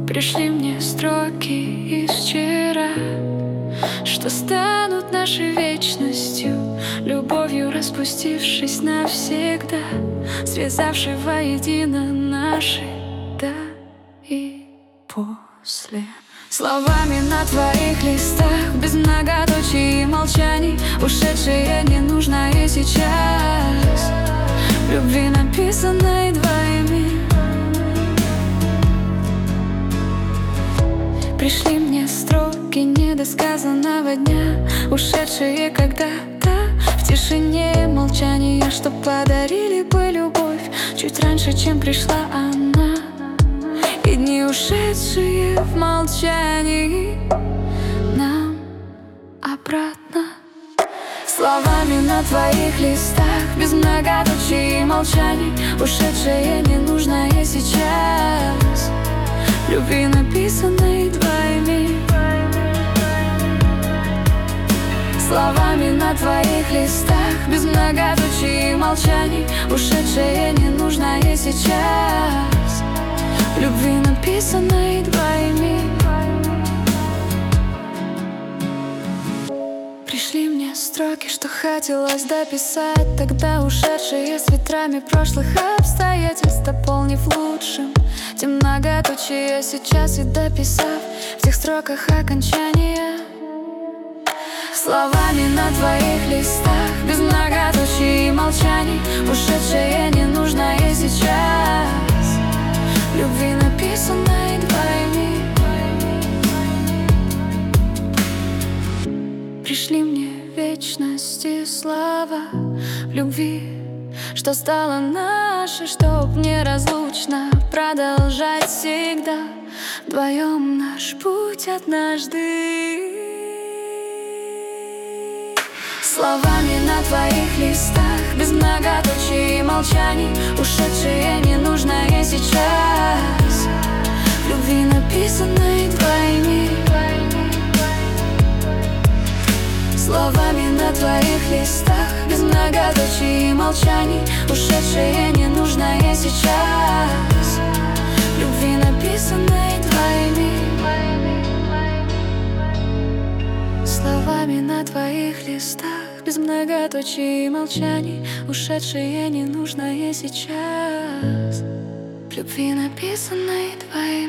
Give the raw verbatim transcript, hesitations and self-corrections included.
Пришли мне строки из вчера, что станут нашей вечностью, любовью распустившись навсегда, связавшей воедино наши «да» и «после». Словами на твоих листах, без многоточий и молчаний, ушедшее ненужное сейчас, любви, написанной двоими. Пришли мне строки недосказанного дня, ушедшие когда-то в тишине молчания, что подарили бы любовь чуть раньше, чем пришла она. И дни, ушедшие в молчании, нам обратно. Словами на твоих листах, без многоточий и молчаний, ушедшее ненужное сейчас, любви, написанной двоими. Словами на твоих листах, без многоточий и молчаний, ушедшее ненужное сейчас, любви, написанной двоими. Пришли мне строки, что хотелось дописать тогда, ушедшие с ветрами прошлых обстоятельств, дополнив лучшим те многоточие сейчас и дописав в тех строках окончания. Словами на твоих листах, без многоточий и молчаний, ушедшее ненужное сейчас, любви, написанной двоими. Пришли мне вечность и слава в любви, что стало нашей, чтоб неразлучно продолжать всегда вдвоем наш путь однажды. Словами на твоих листах, без многоточий и молчаний, ушедшее ненужное сейчас, любви, написанной двоими. Словами на твоих листах, без многоточий и молчаний, ушедшее ненужное сейчас, любви, написанной двоими. Словами на твоих листах, без многоточий и молчаний, ушедшее ненужное сейчас, любви, написанной двоими.